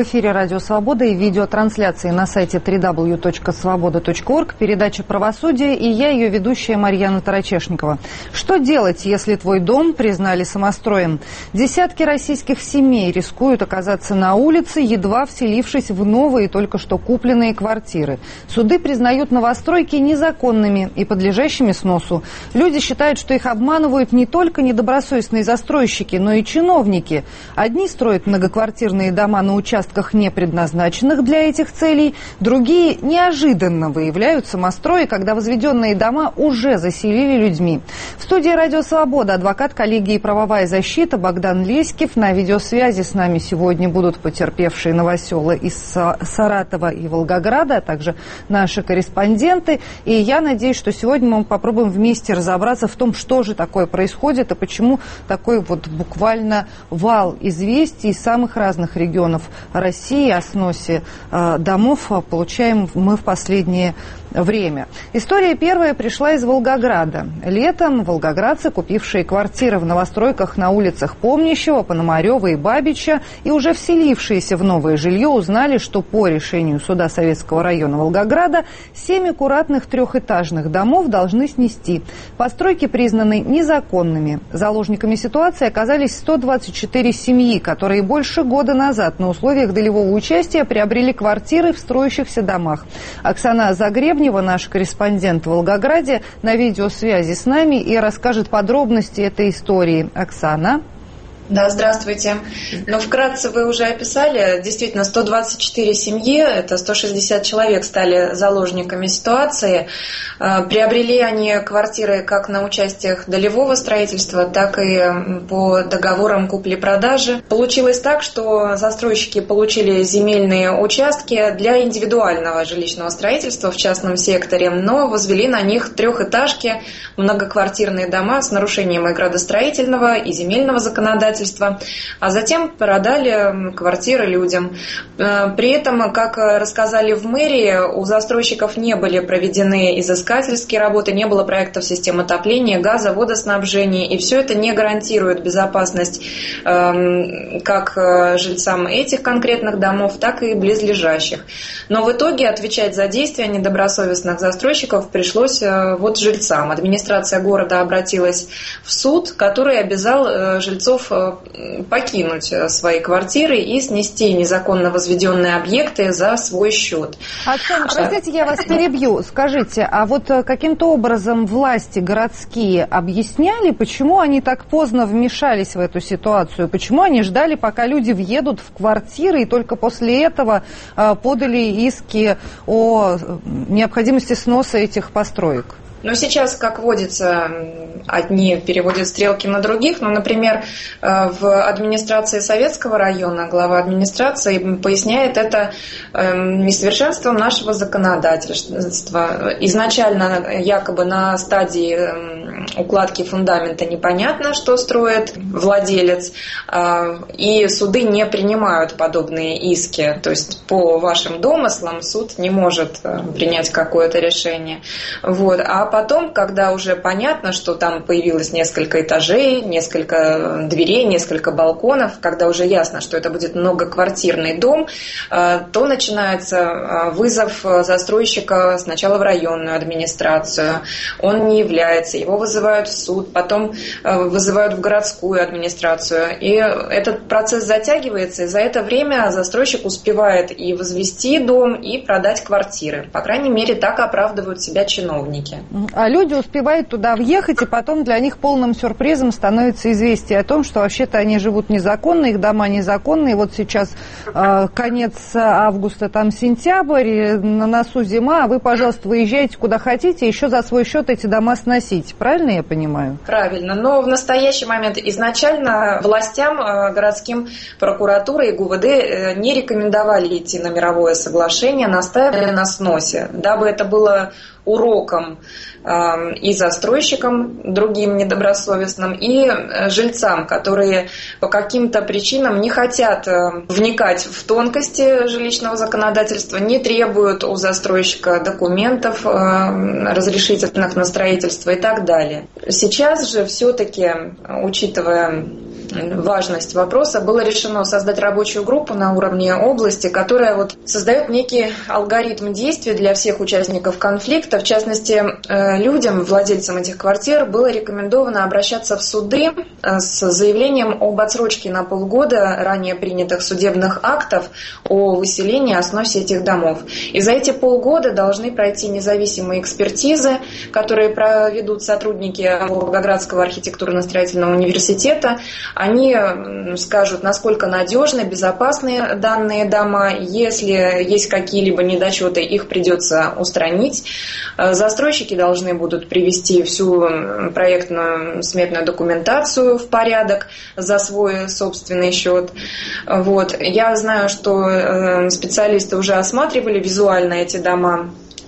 В эфире «Радио Свобода» и видеотрансляции на сайте www.svoboda.org передача «Правосудие» и я, ее ведущая Марьяна Тарачешникова. Что делать, если твой дом признали самостроем? Десятки российских семей рискуют оказаться на улице, едва вселившись в новые только что купленные квартиры. Суды признают новостройки незаконными и подлежащими сносу. Люди считают, что их обманывают не только недобросовестные застройщики, но и чиновники. Одни строят многоквартирные дома на участках, не предназначенных для этих целей, другие неожиданно выявляют самострои, когда возведенные дома уже заселили людьми. В студии «Радио Свобода» адвокат коллегии «Правовая защита» Богдан Леськев. На видеосвязи с нами сегодня будут потерпевшие новоселы из Саратова и Волгограда, а также наши корреспонденты. И я надеюсь, что сегодня мы попробуем вместе разобраться в том, что же такое происходит и почему такой вот буквально вал известий из самых разных регионов России о сносе домов получаем мы в последнее время. История первая пришла из Волгограда. Летом волгоградцы, купившие квартиры в новостройках на улицах Помнящего, Пономарева и Бабича и уже вселившиеся в новое жилье, узнали, что по решению суда Советского района Волгограда 7 аккуратных трехэтажных домов должны снести. Постройки признаны незаконными. Заложниками ситуации оказались 124 семьи, которые больше года назад на условиях долевого участия приобрели квартиры в строящихся домах. Оксана Загребнева, наш корреспондент в Волгограде, на видеосвязи с нами и расскажет подробности этой истории. Оксана. Да, здравствуйте. Ну, вкратце вы уже описали, действительно, 124 семьи, это 160 человек стали заложниками ситуации. Приобрели они квартиры как на участиях долевого строительства, так и по договорам купли-продажи. Получилось так, что застройщики получили земельные участки для индивидуального жилищного строительства в частном секторе, но возвели на них трехэтажки, многоквартирные дома с нарушением и градостроительного, и земельного законодательства, а затем продали квартиры людям. При этом, как рассказали в мэрии, у застройщиков не были проведены изыскательские работы, не было проектов систем отопления, газа, водоснабжения, и все это не гарантирует безопасность как жильцам этих конкретных домов, так и близлежащих. Но в итоге отвечать за действия недобросовестных застройщиков пришлось вот жильцам. Администрация города обратилась в суд, который обязал жильцов покинуть свои квартиры и снести незаконно возведенные объекты за свой счет. Оксана, простите, я вас перебью. Скажите, а вот каким-то образом власти городские объясняли, почему они так поздно вмешались в эту ситуацию? Почему они ждали, пока люди въедут в квартиры, и только после этого подали иски о необходимости сноса этих построек? Но сейчас, как водится, одни переводят стрелки на других. Ну, например, в администрации Советского района глава администрации поясняет это несовершенством нашего законодательства. Изначально якобы на стадии укладки фундамента непонятно, что строит владелец, и суды не принимают подобные иски. То есть по вашим домыслам суд не может принять какое-то решение. Вот. А потом, когда уже понятно, что там появилось несколько этажей, несколько дверей, несколько балконов, когда уже ясно, что это будет многоквартирный дом, то начинается вызов застройщика сначала в районную администрацию. Он не является, его вызывают в суд, потом вызывают в городскую администрацию. И этот процесс затягивается, и за это время застройщик успевает и возвести дом, и продать квартиры. По крайней мере, так оправдывают себя чиновники. А люди успевают туда въехать, и потом для них полным сюрпризом становится известие о том, что вообще-то они живут незаконно, их дома незаконные. Вот сейчас конец августа, там сентябрь, на носу зима, а вы, пожалуйста, выезжайте куда хотите, еще за свой счет эти дома сносите. Правильно я понимаю? Правильно. Но в настоящий момент изначально властям, городским прокуратурой и ГУВД не рекомендовали идти на мировое соглашение, настаивали на сносе, дабы это было уроком и застройщикам, другим недобросовестным, и жильцам, которые по каким-то причинам не хотят вникать в тонкости жилищного законодательства, не требуют у застройщика документов разрешительных на строительство и так далее. Сейчас же все-таки, учитывая важность вопроса, было решено создать рабочую группу на уровне области, которая вот создает некий алгоритм действий для всех участников конфликта. В частности, людям, владельцам этих квартир, было рекомендовано обращаться в суды с заявлением об отсрочке на полгода ранее принятых судебных актов о выселении, о сносе этих домов. И за эти полгода должны пройти независимые экспертизы, которые проведут сотрудники Волгоградского архитектурно-строительного университета. Они скажут, насколько надежны, безопасны данные дома. Если есть какие-либо недочеты, их придется устранить. Застройщики должны будут привести всю проектную сметную документацию в порядок за свой собственный счет. Вот. Я знаю, что специалисты уже осматривали визуально эти дома.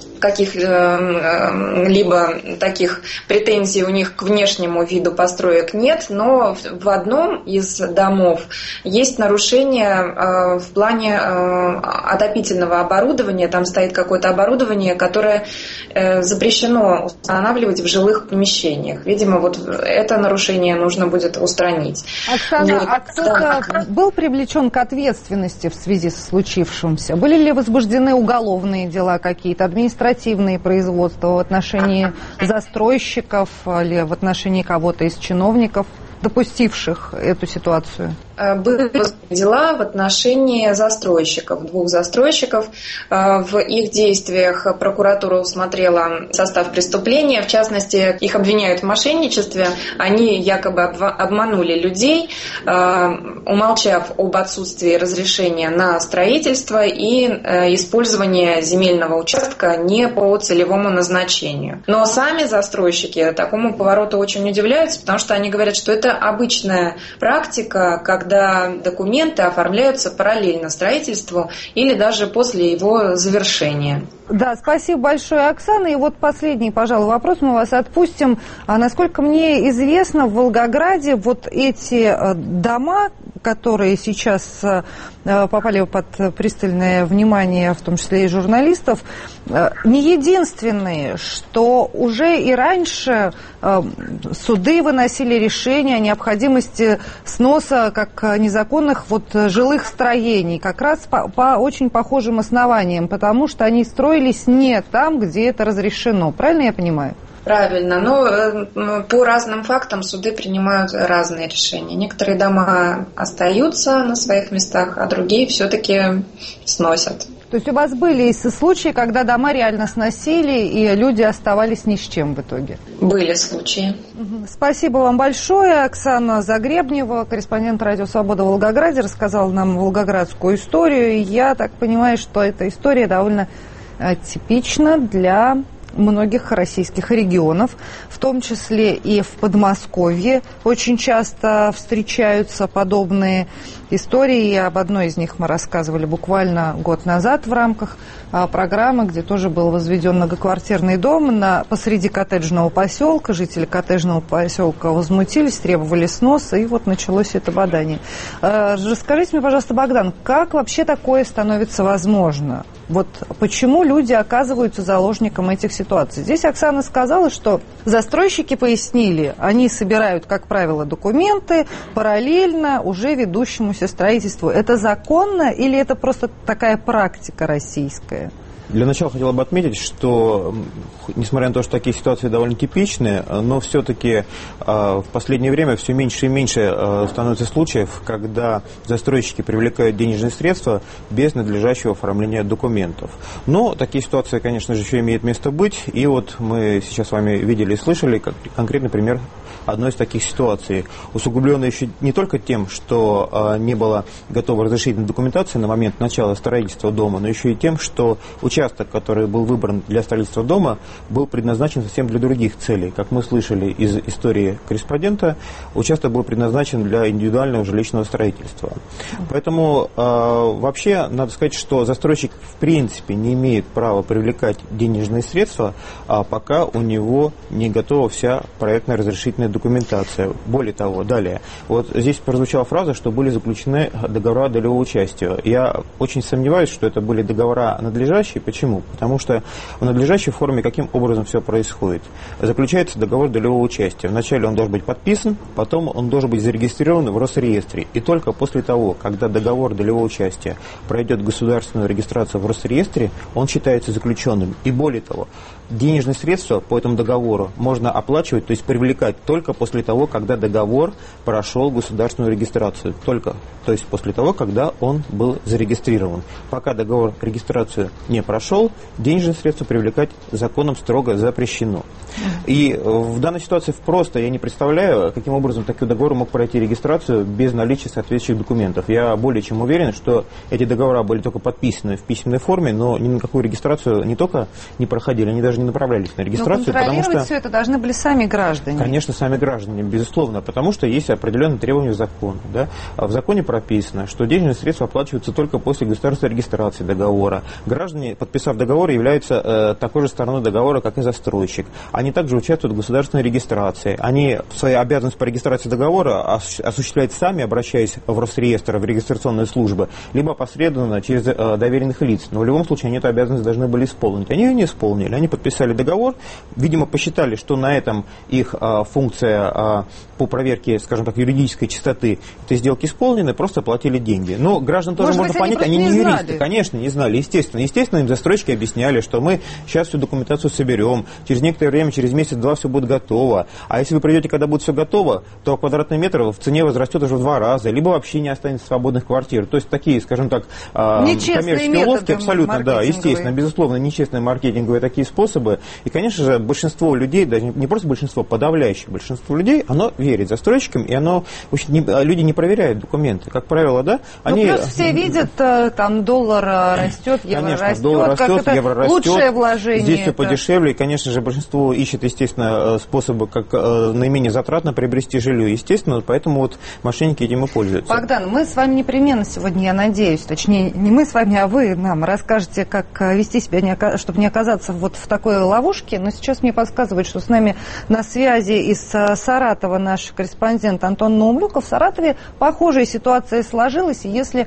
Каких-либо таких претензий у них к внешнему виду построек нет, но в одном из домов есть нарушение в плане отопительного оборудования. Там стоит какое-то оборудование, которое запрещено устанавливать в жилых помещениях. Видимо, вот это нарушение нужно будет устранить. Оксана, вот. А кто-то был привлечен к ответственности в связи с случившимся? Были ли возбуждены уголовные дела какие-то, административные производства в отношении застройщиков или в отношении кого-то из чиновников, допустивших эту ситуацию? Были дела в отношении застройщиков, 2 застройщиков. В их действиях прокуратура усмотрела состав преступления. В частности, их обвиняют в мошенничестве. Они якобы обманули людей, умолчав об отсутствии разрешения на строительство и использование земельного участка не по целевому назначению. Но сами застройщики такому повороту очень удивляются, потому что они говорят, что это обычная практика, когда документы оформляются параллельно строительству или даже после его завершения. Да, спасибо большое, Оксана. И вот последний, пожалуй, вопрос, мы вас отпустим. Насколько мне известно, в Волгограде вот эти дома, которые сейчас попали под пристальное внимание, в том числе и журналистов, не единственные, что уже и раньше суды выносили решение о необходимости сноса как незаконных вот жилых строений, как раз по очень похожим основаниям, потому что они строились не там, где это разрешено. Правильно я понимаю? Правильно, но по разным фактам суды принимают разные решения. Некоторые дома остаются на своих местах, а другие все-таки сносят. То есть у вас были случаи, когда дома реально сносили, и люди оставались ни с чем в итоге? Были случаи. Спасибо вам большое. Оксана Загребнева, корреспондент «Радио Свобода» в Волгограде, рассказала нам волгоградскую историю. И я так понимаю, что эта история довольно типична для многих российских регионов, в том числе и в Подмосковье. Очень часто встречаются подобные истории, и об одной из них мы рассказывали буквально год назад в рамках программы, где тоже был возведен многоквартирный дом посреди коттеджного поселка. Жители коттеджного поселка возмутились, требовали сноса, и вот началось это бадание. Расскажите мне, пожалуйста, Богдан, как вообще такое становится возможно? Вот почему люди оказываются заложником этих ситуаций? Здесь Оксана сказала, что застройщики пояснили, они собирают, как правило, документы параллельно уже ведущемуся строительству. Это законно или это просто такая практика российская? Для начала хотел бы отметить, что, несмотря на то, что такие ситуации довольно типичны, но все-таки в последнее время все меньше и меньше становится случаев, когда застройщики привлекают денежные средства без надлежащего оформления документов. Но такие ситуации, конечно же, еще имеют место быть. И вот мы сейчас с вами видели и слышали конкретный пример одной из таких ситуаций. Усугубленно еще не только тем, что не было готовой разрешительной документации на момент начала строительства дома, но еще и тем, что участок, который был выбран для строительства дома, был предназначен совсем для других целей. Как мы слышали из истории корреспондента, участок был предназначен для индивидуального жилищного строительства. Поэтому вообще надо сказать, что застройщик в принципе не имеет права привлекать денежные средства, пока у него не готова вся проектная разрешительная документация. Более того, далее, вот здесь прозвучала фраза, что были заключены договора долевого участия. Я очень сомневаюсь, что это были договора надлежащие, Почему? Потому что в надлежащей форме каким образом все происходит? Заключается договор долевого участия. Вначале он должен быть подписан, потом он должен быть зарегистрирован в Росреестре. И только после того, когда договор долевого участия пройдет государственную регистрацию в Росреестре, он считается заключенным. И более того, денежные средства по этому договору можно оплачивать, то есть привлекать только после того, когда договор прошел государственную регистрацию. Только, то есть после того, когда он был зарегистрирован. Пока договор регистрацию не прошел, денежные средства привлекать законом строго запрещено. И в данной ситуации просто я не представляю, каким образом такой договор мог пройти регистрацию без наличия соответствующих документов. Я более чем уверен, что эти договора были только подписаны в письменной форме, но ни на какую регистрацию не только не проходили, они даже не направлялись на регистрацию. Но контролировать все это должны были сами граждане. Конечно, сами граждане, безусловно, потому что есть определенные требования закона. Да? В законе прописано, что денежные средства оплачиваются только после государственной регистрации договора. Граждане, подписав договор, являются такой же стороной договора, как и застройщик. Они также участвуют в государственной регистрации. Они свою обязанность по регистрации договора осуществляют сами, обращаясь в Росреестр, в регистрационные службы, либо опосредованно через доверенных лиц. Но в любом случае они эту обязанность должны были исполнить. Они ее не исполнили. Они подписали договор, видимо, посчитали, что на этом их функция по проверке, скажем так, юридической чистоты этой сделки исполнены, просто платили деньги. Но граждан тоже можно понять, они не юристы. Конечно, не знали, естественно. Естественно, им застройщики объясняли, что мы сейчас всю документацию соберем, через некоторое время, через месяц-два все будет готово. А если вы придете, когда будет все готово, то квадратный метр в цене возрастет уже в 2 раза, либо вообще не останется свободных квартир. То есть такие, скажем так, коммерческие уловки, абсолютно, да, естественно, безусловно, нечестные маркетинговые такие способы. И, конечно же, большинство людей, даже не просто большинство, подавляющее большинство людей, оно верит застройщикам, и оно, люди не проверяют документы. Как правило, да, они... плюс все видят, там доллар растет, евро конечно, растет, доллар растет, евро растет, лучшее вложение. Здесь все подешевле, и, конечно же, большинство ищет, естественно, способы, как наименее затратно приобрести жилье. Естественно, поэтому вот мошенники этим и пользуются. Богдан, мы с вами непременно сегодня, я надеюсь, точнее, не мы с вами, а вы нам расскажете, как вести себя, чтобы не оказаться вот в такой ловушке. Но сейчас мне подсказывают, что с нами на связи из Саратова наш корреспондент Антон Наумлюков. В Саратове похожая ситуация сложилась. И если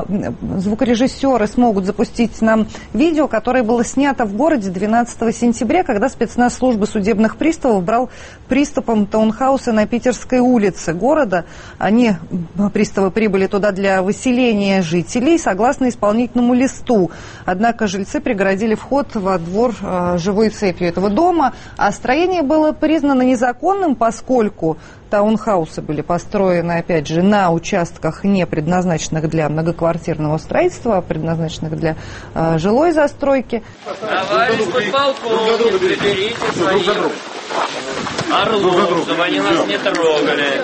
звукорежиссеры смогут запустить нам видео, которое было снято в городе 12 сентября, когда спецназ службы судебных приставов брал приступом таунхаусы на Питерской улице города. Приставы прибыли туда для выселения жителей согласно исполнительному листу. Однако жильцы преградили вход во двор живой цепью этого дома, а строение было признано незаконным, поскольку таунхаусы были построены, опять же, на участках, не предназначенных для многоквартирного строительства, а предназначенных для жилой застройки. Товарищ подполковник, приберите своих орлов, чтобы они нас не трогали.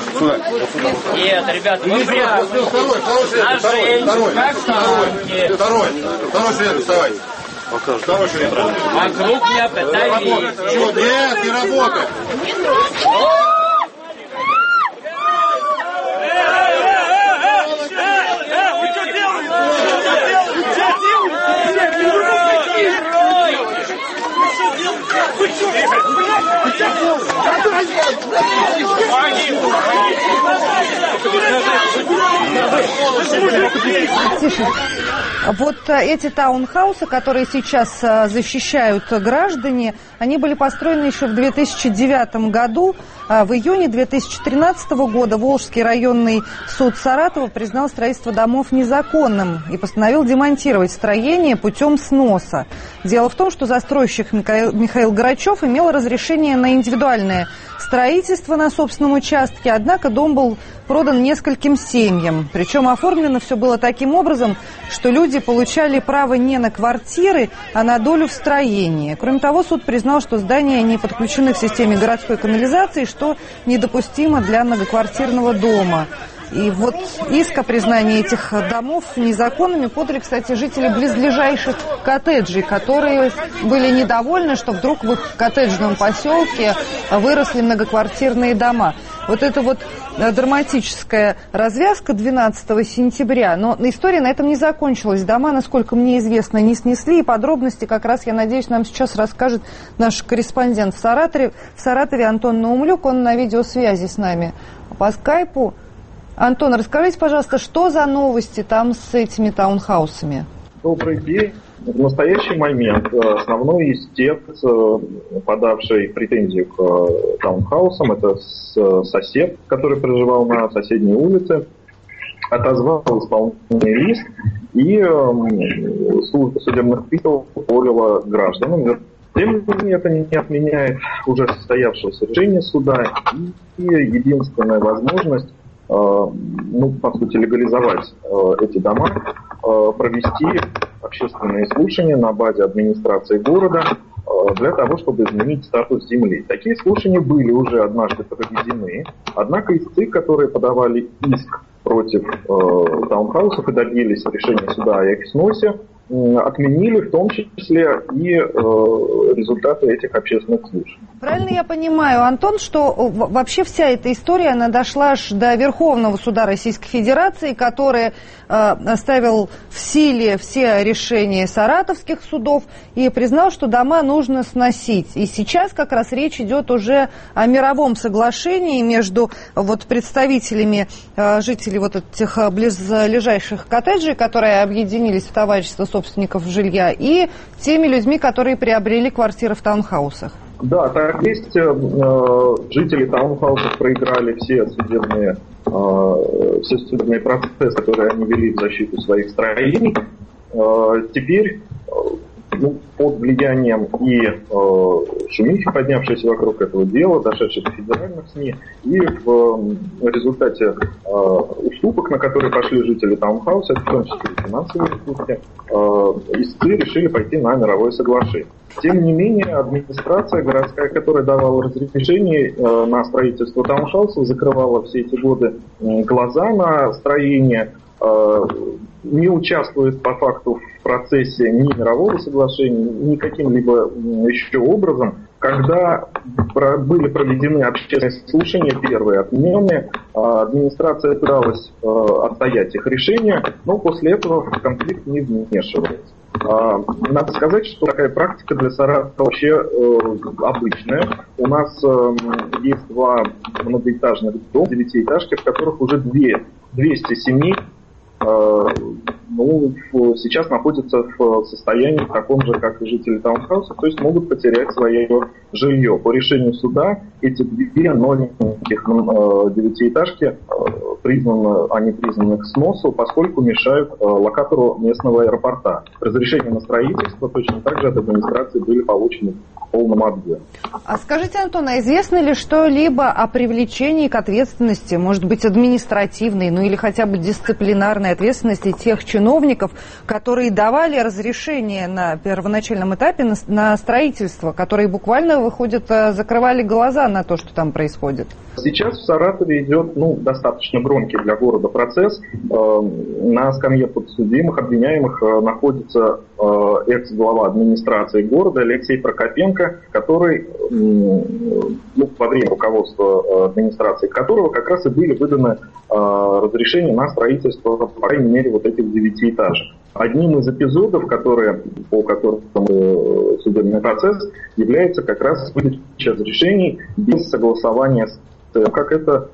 Нет, ребята, вы прямо. На женщин, как танки. Второй швед, вставай. Второй швед. Вокруг меня подавить. Нет, не работает. Тише. Вот эти таунхаусы, которые сейчас защищают граждане, они были построены еще в 2009 году. В июне 2013 года Волжский районный суд Саратова признал строительство домов незаконным и постановил демонтировать строение путем сноса. Дело в том, что застройщик Михаил Грачев имел разрешение на индивидуальное строительство на собственном участке, однако дом был продан нескольким семьям. Причем оформлено все было таким образом, что люди получали право не на квартиры, а на долю в строении. Кроме того, суд признал, что здания не подключены к системе городской канализации, что недопустимо для многоквартирного дома. И вот иск о признании этих домов незаконными подали, кстати, жители близлежащих коттеджей, которые были недовольны, что вдруг в их коттеджном поселке выросли многоквартирные дома. Вот это вот драматическая развязка 12 сентября. Но история на этом не закончилась. Дома, насколько мне известно, не снесли. И подробности, как раз, я надеюсь, нам сейчас расскажет наш корреспондент в Саратове Антон Наумлюк. Он на видеосвязи с нами по скайпу. Антон, расскажите, пожалуйста, что за новости там с этими таунхаусами? Добрый день. В настоящий момент основной истец, подавший претензию к таунхаусам, это сосед, который проживал на соседней улице, отозвал исполнительный лист, и служба судебных приставов уволила гражданам. Тем не менее, это не отменяет уже состоявшегося решения суда, и единственная возможность, по сути, легализовать эти дома, провести общественные слушания на базе администрации города для того, чтобы изменить статус земли. Такие слушания были уже однажды проведены, однако истцы, которые подавали иск против таунхаусов и добились решения суда о их сносе, отменили в том числе и результаты этих общественных слушаний. Правильно я понимаю, Антон, что вообще вся эта история, она дошла аж до Верховного суда Российской Федерации, который оставил в силе все решения саратовских судов и признал, что дома нужно сносить. И сейчас как раз речь идет уже о мировом соглашении между представителями жителей этих близлежащих коттеджей, которые объединились в товарищество собственников жилья, и теми людьми, которые приобрели квартиры в таунхаусах. Да, так есть. Жители таунхаусов проиграли все судебные процессы, которые они вели в защиту своих строений. Теперь под влиянием и шумихи, поднявшейся вокруг этого дела, дошедшей до федеральных СМИ, и в результате уступок, на которые пошли жители таунхауса, в том числе и финансовые уступки, истцы решили пойти на мировое соглашение. Тем не менее, администрация городская, которая давала разрешение на строительство таунхаусов, закрывала все эти годы глаза на строение, не участвует по факту в процессе ни мирового соглашения, ни каким-либо еще образом. Когда были проведены общественные слушания, первые отмененные, администрация пыталась отстоять их решения, но после этого в конфликт не вмешивается. Надо сказать, что такая практика для Саратова вообще обычная. У нас есть два многоэтажных дома, 9-этажки, в которых уже 200 семей сейчас находятся в состоянии таком же, как и жители таунхауса, то есть могут потерять свое жилье. По решению суда эти две новеньких 9-этажки признаны к сносу, поскольку мешают локатору местного аэропорта. Разрешения на строительство точно так же от администрации были получены в полном объеме. А скажите, Антон, а известно ли что-либо о привлечении к ответственности, может быть, административной, или хотя бы дисциплинарной ответственности тех чиновников, которые давали разрешение на первоначальном этапе на строительство, которые буквально, закрывали глаза на то, что там происходит? Сейчас в Саратове идет достаточно громкий для города процесс. На скамье подсудимых, обвиняемых находится экс-глава администрации города Алексей Прокопенко, который во время руководства администрации которого как раз и были выданы разрешения на строительство, по крайней мере, этих 9-этажек. Одним из эпизодов, по которым судебный процесс, является как раз выдача разрешений без согласования с как это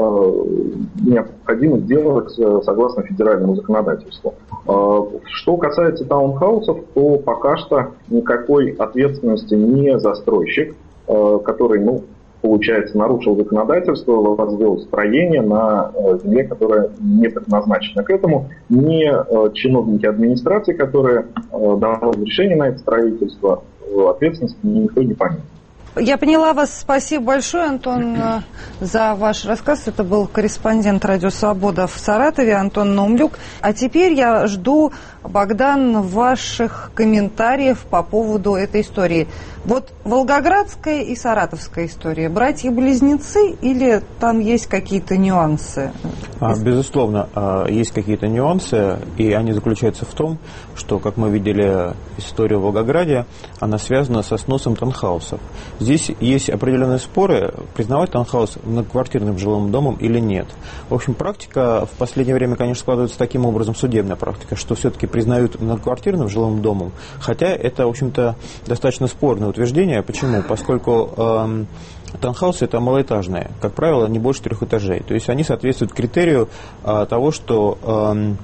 необходимо делать согласно федеральному законодательству. Что касается таунхаусов, то пока что никакой ответственности не застройщик, который, получается, нарушил законодательство, возвел строение на земле, которая не предназначена к этому, ни чиновники администрации, которые давали разрешение на это строительство, ответственности никто не понес. Я поняла вас. Спасибо большое, Антон, за ваш рассказ. Это был корреспондент «Радио Свобода» в Саратове, Антон Наумлюк. А теперь я жду, Богдан, ваших комментариев по поводу этой истории. Волгоградская и саратовская история. Братья-близнецы или там есть какие-то нюансы? Безусловно, есть какие-то нюансы, и они заключаются в том, что, как мы видели историю в Волгограде, она связана со сносом таунхаусов. Здесь есть определенные споры, признавать таунхаус многоквартирным жилым домом или нет. В общем, практика в последнее время, конечно, складывается таким образом, судебная практика, что все-таки признают многоквартирным жилым домом, хотя это, в общем-то, достаточно спорное утверждение. Почему? Поскольку таунхаусы – это малоэтажные, как правило, не больше 3 этажей. То есть они соответствуют критерию того, что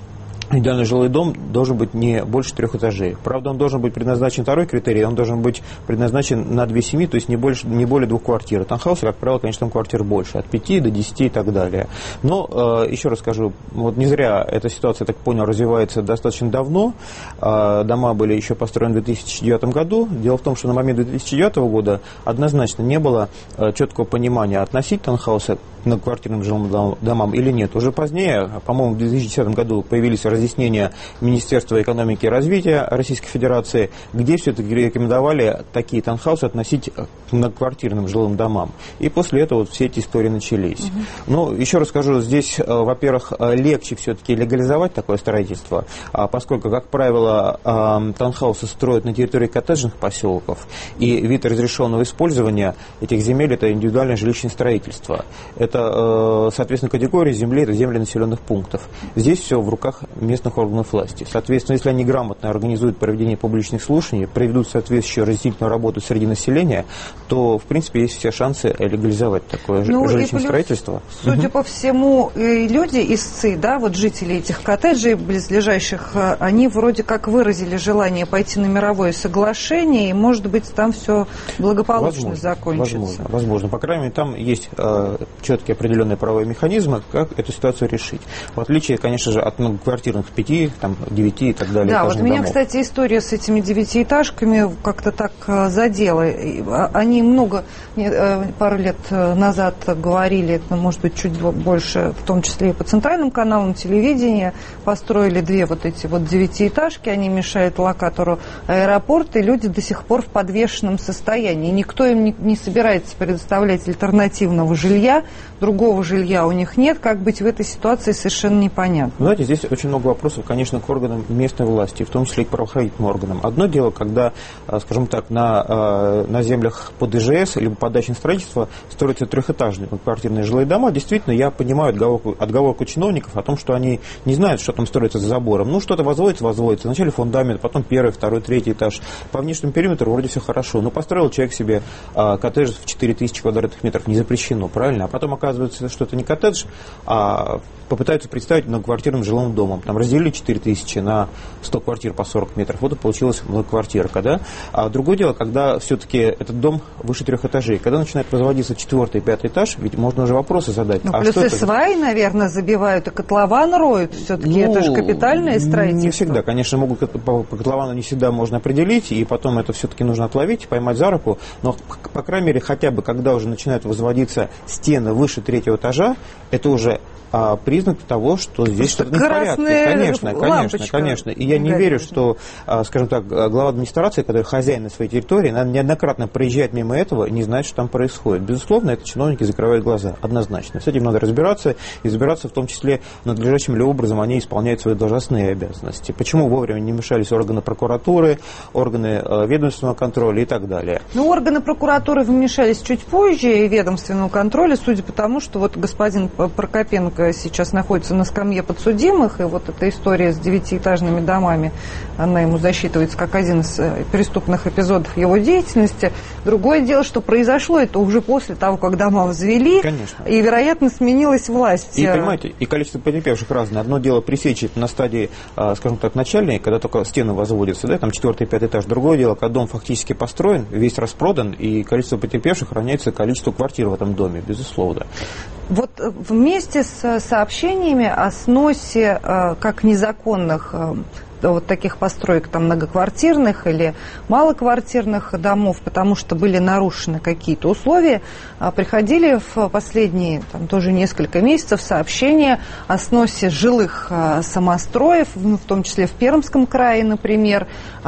Индивидуальный жилой дом должен быть не больше 3 этажей. Правда, он должен быть предназначен, второй критерий, он должен быть предназначен на 2 семьи, то есть не более 2 квартир. Таунхаусы, как правило, конечно, там квартир больше, от 5 до 10 и так далее. Но, еще раз скажу, вот не зря эта ситуация, я так понял, развивается достаточно давно. Дома были еще построены в 2009 году. Дело в том, что на момент 2009 года однозначно не было четкого понимания, относить таунхаусы к многоквартирным жилым домам или нет. Уже позднее, по-моему, в 2010 году появились разъяснения Министерства экономики и развития Российской Федерации, где все-таки рекомендовали такие таунхаусы относить к многоквартирным жилым домам. И после этого вот все эти истории начались. Но еще раз скажу, здесь, во-первых, легче все-таки легализовать такое строительство, поскольку, как правило, таунхаусы строят на территории коттеджных поселков, и вид разрешенного использования этих земель – это индивидуальное жилищное строительство. Это, соответственно, категория земли – это земли населенных пунктов. Здесь все в руках местных органов власти. Соответственно, если они грамотно организуют проведение публичных слушаний, проведут соответствующую разъяснительную работу среди населения, то, в принципе, есть все шансы легализовать такое жилищное строительство. Судя по всему, люди истцы, да, вот жители этих коттеджей близлежащих, они вроде как выразили желание пойти на мировое соглашение, и, может быть, там все благополучно закончится. Возможно. По крайней мере, там есть четкие определенные правовые механизмы, как эту ситуацию решить. В отличие, конечно же, от многоквартирных 5, там, 9 и так далее. Да, вот меня, домов. кстати, история с этими 9-этажками как-то так задела. Они пару лет назад говорили, может быть, чуть больше, в том числе и по центральным каналам телевидения, построили 2 вот эти вот 9-этажки, они мешают локатору аэропорта, и люди до сих пор в подвешенном состоянии. Никто им не собирается предоставлять альтернативного жилья, другого жилья у них нет. Как быть в этой ситуации, совершенно непонятно. Знаете, здесь очень много вопросов, конечно, к органам местной власти, в том числе и к правоохранительным органам. Одно дело, когда, скажем так, на землях под ИЖС либо под дачное строительство строятся 3-этажные квартирные жилые дома. Действительно, я понимаю отговорку чиновников о том, что они не знают, что там строится за забором. Ну, что-то возводится. Вначале фундамент, потом 1-й, 2-й, 3-й этаж. По внешнему периметру вроде все хорошо. Но построил человек себе коттедж в 4000 квадратных метров, не запрещено, правильно? А потом оказывается, что это не коттедж, а попытаются представить многоквартирным жилым домом. Там разделили 4000 на 100 квартир по 40 метров. Вот и получилась многоквартирка, да? А другое дело, когда все-таки этот дом выше 3 этажей. Когда начинает возводиться 4-й, 5-й этаж, ведь можно уже вопросы задать. Плюс и сваи, наверное, забивают, и котлован роют. Все-таки это же капитальное строительство. Не всегда. Конечно, по котловану не всегда можно определить, и потом это все-таки нужно отловить, поймать за руку. Но, по крайней мере, хотя бы, когда уже начинают возводиться стены выше 3-го этажа, это уже признак того, что здесь что-то не в порядке. Конечно. И я не верю, что, скажем так, глава администрации, который хозяин на своей территории, неоднократно проезжает мимо этого и не знает, что там происходит. Безусловно, это чиновники закрывают глаза, однозначно. С этим надо разбираться, и разбираться в том числе надлежащим ли образом они исполняют свои должностные обязанности. Почему вовремя не вмешались органы прокуратуры, органы ведомственного контроля и так далее. Органы прокуратуры вмешались чуть позже, и ведомственного контроля, судя по тому, что вот господин Прокопенко сейчас находится на скамье подсудимых, и вот эта история с 9-этажными домами, она ему засчитывается как один из преступных эпизодов его деятельности. Другое дело, что произошло это уже после того, как дома возвели, конечно, и, вероятно, сменилась власть. И, понимаете, и количество потерпевших разное. Одно дело пресечь это на стадии, скажем так, начальной, когда только стены возводятся, да, там 4-й, 5-й этаж. Другое дело, когда дом фактически построен, весь распродан, и количество потерпевших равняется количеству квартир в этом доме, безусловно. Вот вместе с сообщениями о сносе как незаконных вот таких построек, там, многоквартирных или малоквартирных домов, потому что были нарушены какие-то условия, приходили в последние тоже несколько месяцев сообщения о сносе жилых самостроев, в том числе в Пермском крае, например,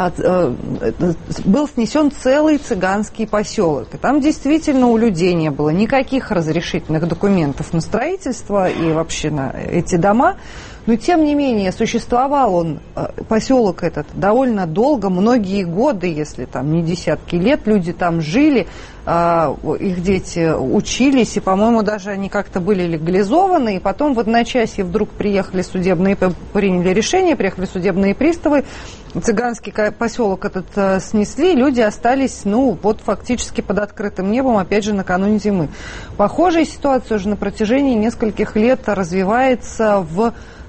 был снесен целый цыганский поселок. И там действительно у людей не было никаких разрешительных документов на строительство и вообще на эти дома. Но, тем не менее, существовал он, поселок этот, довольно долго, многие годы, если там не десятки лет, люди там жили, их дети учились, и, по-моему, даже они как-то были легализованы, и потом в одночасье вдруг приняли решение, приехали судебные приставы, цыганский поселок этот снесли, люди остались, фактически под открытым небом, опять же, накануне зимы. Похожая ситуация уже на протяжении нескольких лет развивается в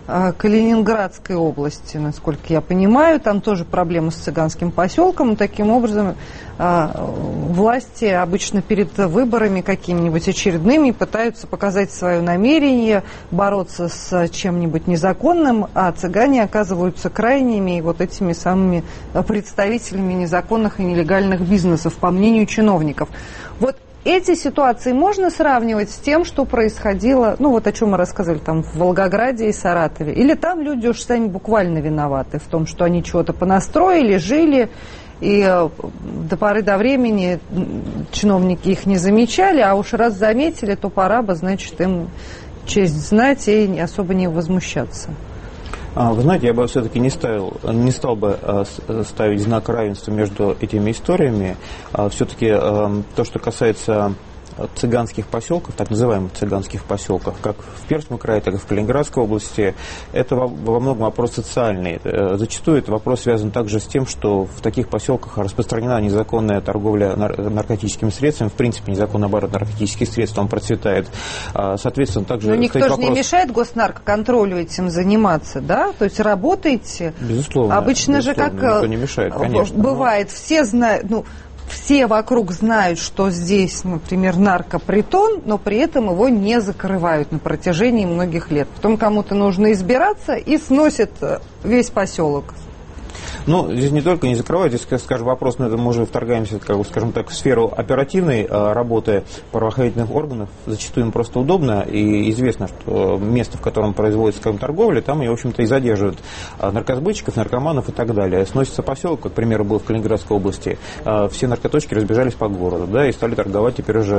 Калининградской области, насколько я понимаю. Там тоже проблема с цыганским поселком. Таким образом, власти обычно перед выборами какими-нибудь очередными пытаются показать свое намерение бороться с чем-нибудь незаконным, а цыгане оказываются крайними и вот этими самыми представителями незаконных и нелегальных бизнесов, по мнению чиновников. Вот эти ситуации можно сравнивать с тем, что происходило, ну вот о чем мы рассказывали, там в Волгограде и Саратове? Или там люди уж сами буквально виноваты в том, что они чего-то понастроили, жили, и до поры до времени чиновники их не замечали, а уж раз заметили, то пора бы, значит, им честь знать и особо не возмущаться? Вы знаете, я бы все-таки не стал бы ставить знак равенства между этими историями. Все-таки то, что касается цыганских поселков, так называемых цыганских поселков, как в Пермском крае, так и в Калининградской области, это во многом вопрос социальный. Зачастую этот вопрос связан также с тем, что в таких поселках распространена незаконная торговля наркотическими средствами, в принципе, незаконный оборот наркотических средств, он процветает. Соответственно, также но никто же не мешает госнаркоконтролю этим заниматься, да? То есть работаете. Безусловно. Обычно же как никто не мешает, конечно, бывает, все знают, все вокруг знают, что здесь, например, наркопритон, но при этом его не закрывают на протяжении многих лет. Потом кому-то нужно избираться и сносят весь поселок. Ну, здесь не только не закрывают, здесь, скажем, вопрос, но это мы уже вторгаемся, скажем так, в сферу оперативной работы правоохранительных органов. Зачастую им просто удобно, и известно, что место, в котором производится, скажем, торговля, там, в общем-то, и задерживают наркосбытчиков, наркоманов и так далее. Сносится поселок, как, к примеру, был в Калининградской области, все наркоточки разбежались по городу, да, и стали торговать теперь уже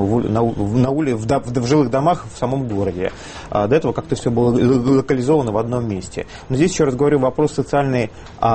в жилых домах в самом городе. До этого как-то все было локализовано в одном месте. Но здесь, еще раз говорю, вопрос социальной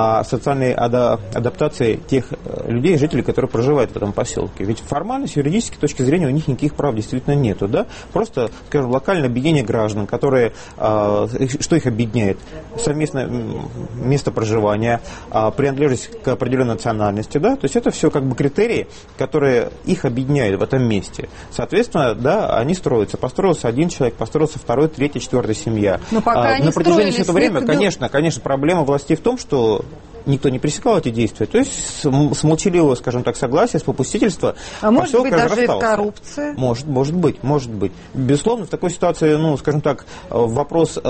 адаптации тех людей, жителей, которые проживают в этом поселке. Ведь формально, с юридической точки зрения, у них никаких прав действительно нету. Да? Просто, скажем, локальное объединение граждан, которые, что их объединяет? Совместное место проживания, принадлежность к определенной национальности. Да? То есть это все как бы критерии, которые их объединяют в этом месте. Соответственно, да, они строятся. Построился один человек, построился второй, третий, четвертый семья. Но пока они на протяжении всего времени, конечно, проблема власти в том, что никто не пресекал эти действия. То есть с молчаливого, скажем так, согласия, с попустительства может быть, даже коррупция? Может быть. Безусловно, в такой ситуации, скажем так, вопрос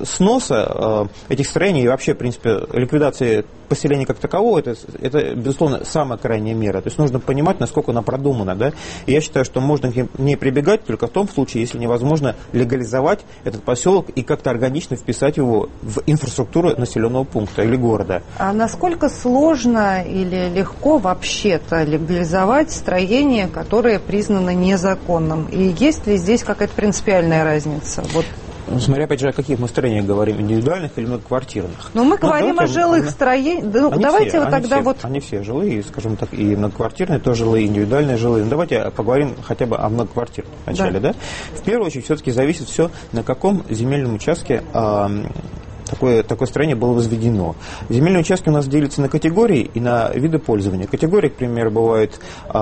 сноса этих строений и вообще, в принципе, ликвидации поселения как такового, это, безусловно, самая крайняя мера. То есть нужно понимать, насколько она продумана. Да? И я считаю, что можно к ней прибегать только в том случае, если невозможно легализовать этот поселок и как-то органично вписать его в инфраструктуру населенного пункта или города. А насколько сложно или легко вообще-то легализовать строение, которое признано незаконным? И есть ли здесь какая-то принципиальная разница? Смотря, опять же, о каких мы строениях говорим, индивидуальных или многоквартирных. Но мы говорим о жилых строениях. Давайте Они все жилые, скажем так, и многоквартирные тоже жилые, индивидуальные жилые. Давайте поговорим хотя бы о многоквартирных вначале, да? В первую очередь, все-таки зависит все, на каком земельном участке такое строение было возведено. Земельные участки у нас делятся на категории и на виды пользования. Категории, к примеру, бывают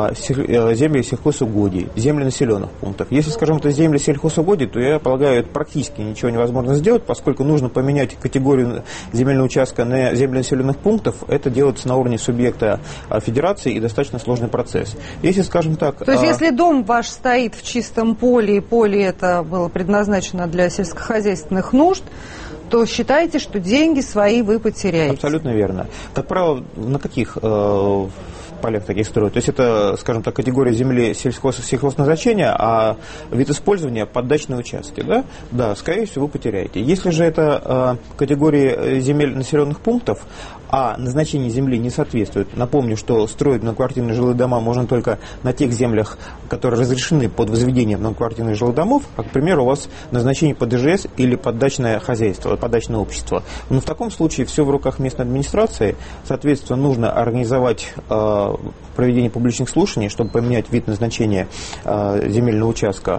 земли сельхозугодий, земли населенных пунктов. Если, скажем, это земли сельхозугодий, то, я полагаю, практически ничего невозможно сделать, поскольку нужно поменять категорию земельного участка на земли населенных пунктов. Это делается на уровне субъекта федерации и достаточно сложный процесс. Если, скажем так... То есть, если дом ваш стоит в чистом поле, и поле это было предназначено для сельскохозяйственных нужд, то считаете, что деньги свои вы потеряете? Абсолютно верно. Как правило, на каких полях таких строят? То есть это, скажем так, категория земли сельхозназначения, а вид использования поддачные участки, да? Да, скорее всего, вы потеряете. Если же это категория земель населенных пунктов, а назначение земли не соответствует. Напомню, что строить многоквартирные жилые дома можно только на тех землях, которые разрешены под возведение многоквартирных жилых домов, а, к примеру, у вас назначение под ИЖС или поддачное хозяйство, поддачное общество. Но в таком случае все в руках местной администрации, соответственно, нужно организовать проведение публичных слушаний, чтобы поменять вид назначения земельного участка.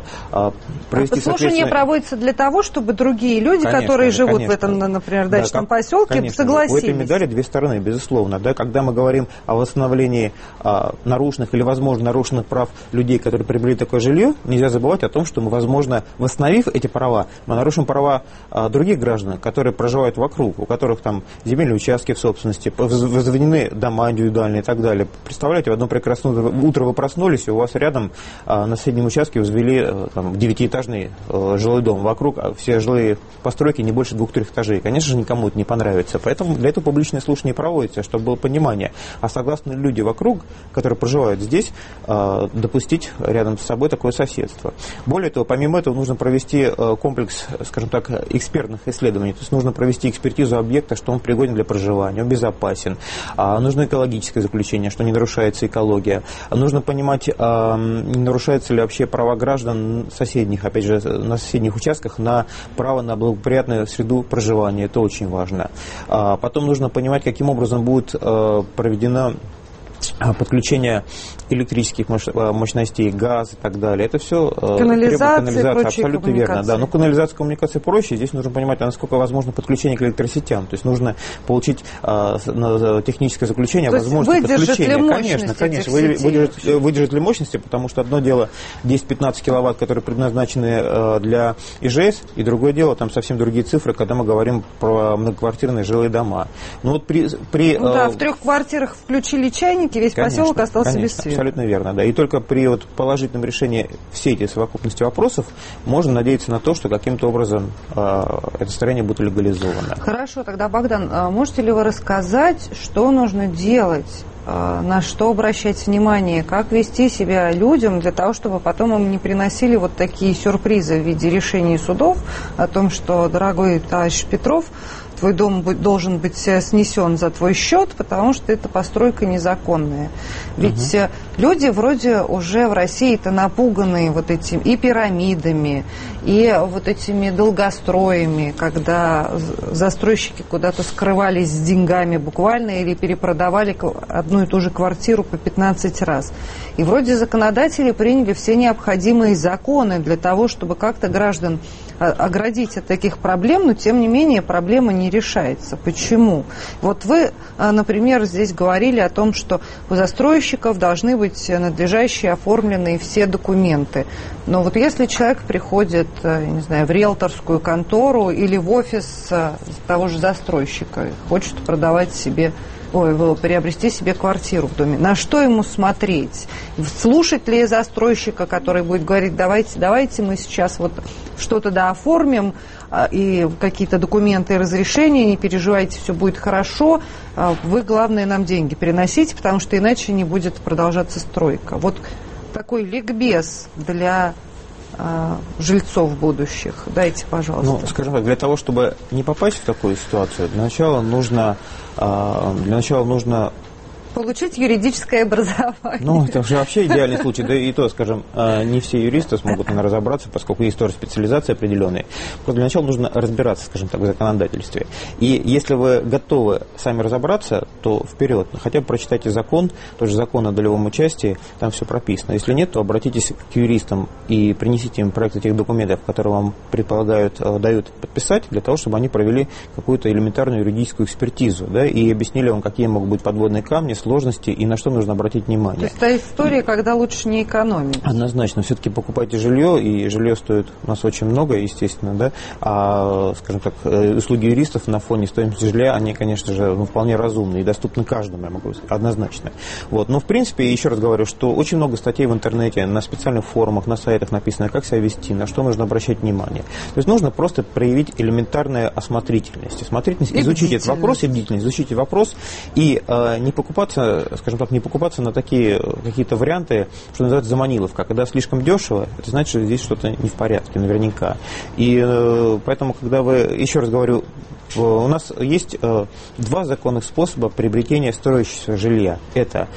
Слушания проводятся для того, чтобы другие люди, которые живут в этом, например, дачном поселке, согласились. У этой медали две стороны, безусловно. Да, когда мы говорим о восстановлении нарушенных или, возможно, нарушенных прав людей, которые приобрели такое жилье, нельзя забывать о том, что мы, возможно, восстановив эти права, мы нарушим права других граждан, которые проживают вокруг, у которых там земельные участки в собственности, возведены дома индивидуальные и так далее. Представляете, в одно прекрасное утро вы проснулись, и у вас рядом на соседнем участке возвели там 9-этажный жилой дом. Вокруг все жилые постройки не больше 2-3 этажей. Конечно же, никому это не понравится. Поэтому для этого публичное слушание проводится, чтобы было понимание. А согласны люди вокруг, которые проживают здесь, допустить рядом с собой такое соседство. Более того, помимо этого, нужно провести комплекс, скажем так, экспертных исследований. То есть нужно провести экспертизу объекта, что он пригоден для проживания, он безопасен. Нужно экологическое заключение, что не нарушается экология. Нужно понимать, не нарушаются ли вообще права граждан соседних, опять же, на соседних участках, на право на благоприятную среду проживания. Это очень важно. Потом нужно понимать, каким образом будет проведено подключение электрических мощностей, газ и так далее. Это все канализация, абсолютно верно. Да, но канализация, коммуникации проще. Здесь нужно понимать, насколько возможно подключение к электросетям. То есть нужно получить техническое заключение о возможности подключения. Конечно, выдержит ли мощности, потому что одно дело 10-15 киловатт, которые предназначены для ИЖС, и другое дело, там совсем другие цифры, когда мы говорим про многоквартирные жилые дома. Но вот в 3 квартирах включили чайники, весь поселок остался без света. Абсолютно верно, да. И только при положительном решении всей этой совокупности вопросов можно надеяться на то, что каким-то образом это строение будет легализовано. Хорошо, тогда, Богдан, можете ли вы рассказать, что нужно делать, на что обращать внимание, как вести себя людям для того, чтобы потом им не приносили вот такие сюрпризы в виде решений судов о том, что, дорогой товарищ Петров, твой дом должен быть снесен за твой счет, потому что эта постройка незаконная. Ведь люди вроде уже в России-то напуганы вот этими и пирамидами, и вот этими долгостроями, когда застройщики куда-то скрывались с деньгами буквально или перепродавали одну и ту же квартиру по 15 раз. И вроде законодатели приняли все необходимые законы для того, чтобы как-то граждан оградить от таких проблем, но тем не менее проблема не решается. Почему? Вот вы, например, здесь говорили о том, что у застройщиков должны быть надлежащие оформленные все документы. Но вот если человек приходит, не знаю, в риэлторскую контору или в офис того же застройщика, хочет приобрести себе квартиру в доме. На что ему смотреть? Слушать ли застройщика, который будет говорить, давайте мы сейчас вот что-то дооформим, и какие-то документы и разрешения, не переживайте, все будет хорошо, вы, главное, нам деньги переносите, потому что иначе не будет продолжаться стройка. Вот такой ликбез для жильцов будущих. Дайте, пожалуйста. Ну, скажем так, для того, чтобы не попасть в такую ситуацию, для начала нужно получить юридическое образование. Ну, это же вообще идеальный случай. Да и то, скажем, не все юристы смогут разобраться, поскольку есть тоже специализации определенные. Но для начала нужно разбираться, скажем так, в законодательстве. И если вы готовы сами разобраться, то вперед. Хотя бы прочитайте закон, тот же закон о долевом участии, там все прописано. Если нет, то обратитесь к юристам и принесите им проект этих документов, которые вам дают подписать, для того, чтобы они провели какую-то элементарную юридическую экспертизу, да, и объяснили вам, какие могут быть подводные камни, сложности и на что нужно обратить внимание. То есть та история, когда лучше не экономить. Однозначно. Все-таки покупайте жилье, и жилье стоит у нас очень много, естественно, да, а, скажем так, услуги юристов на фоне стоимости жилья, они, конечно же, вполне разумны и доступны каждому, я могу сказать, однозначно. Вот. Но, в принципе, еще раз говорю, что очень много статей в интернете, на специальных форумах, на сайтах написано, как себя вести, на что нужно обращать внимание. То есть нужно просто проявить элементарную осмотрительность, изучить этот вопрос, и бдительность, изучите вопрос и не покупаться, скажем так, не покупаться на такие какие-то варианты, что называется заманиловка. Когда слишком дешево, это значит, что здесь что-то не в порядке, наверняка. И поэтому, когда вы, еще раз говорю, у нас есть 2 законных способа приобретения строящегося жилья. Это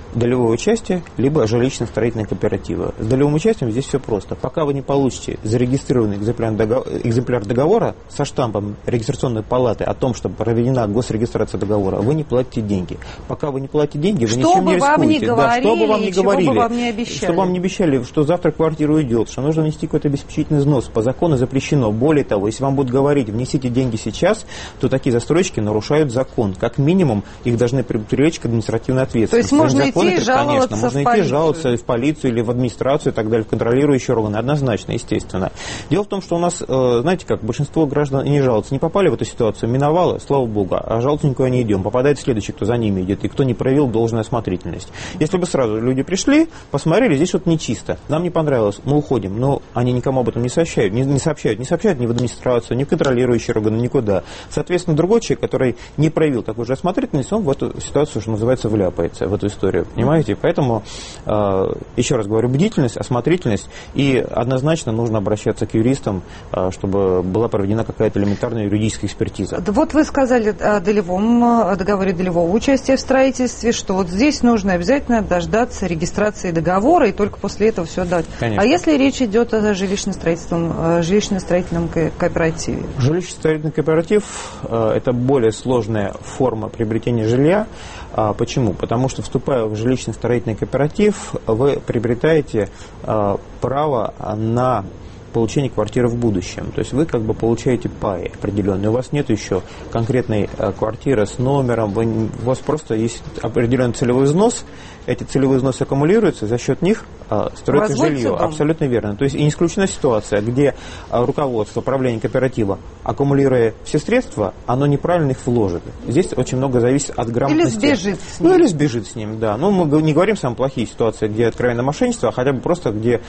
долевое участие, либо жилищно-строительные кооперативы. С долевым участием здесь все просто. Пока вы не получите зарегистрированный экземпляр договора со штампом регистрационной палаты о том, что проведена госрегистрация договора, вы не платите деньги. Пока вы не платите деньги, вы ничем не рискуете. Что бы вам ни говорили, что вам не обещали, что завтра квартира уйдет, что нужно внести какой-то обеспечительный взнос, по закону запрещено. Более того, если вам будут говорить, внесите деньги сейчас, то такие застройщики нарушают закон. Как минимум, их должны привлечь к административной ответственности. То есть можно идти и жаловаться, конечно, можно идти жаловаться в полицию или в администрацию и так далее, в контролирующие органы, однозначно, естественно. Дело в том, что у нас, знаете как, большинство граждан не жалуются, не попали в эту ситуацию, миновало, слава богу, а жаловаться никуда не идем. Попадает следующий, кто за ними идет, и кто не проявил должную осмотрительность. Если бы сразу люди пришли, посмотрели, здесь что-то нечисто, нам не понравилось, мы уходим, но они никому об этом не сообщают, не сообщают ни в администрацию, ни в контролирующие органы, никуда. Соответственно, другой человек, который не проявил такую же осмотрительность, он в эту ситуацию, что называется, вляпается, в эту историю, понимаете? Поэтому, еще раз говорю, бдительность, осмотрительность, и однозначно нужно обращаться к юристам, чтобы была проведена какая-то элементарная юридическая экспертиза. Вот вы сказали о договоре долевого участия в строительстве, что вот здесь нужно обязательно дождаться регистрации договора и только после этого все дать. Конечно. А если речь идет о жилищно-строительном кооперативе? Жилищно-строительный кооператив – это более сложная форма приобретения жилья. Почему? Потому что, вступая в жилищно-строительный кооператив, вы приобретаете право на получение квартиры в будущем. То есть вы как бы получаете пай определенный. У вас нет еще конкретной квартиры с номером, у вас просто есть определенный целевой взнос. Эти целевые взносы аккумулируются, за счет них строится жилье. Дом. Абсолютно верно. То есть и не исключена ситуация, где руководство, правление кооператива, аккумулируя все средства, оно неправильно их вложит. Здесь очень много зависит от грамотности. Или сбежит с ним. Или сбежит с ним, да. Но мы не говорим самые плохие ситуации, где откровенно мошенничество, а хотя бы просто, где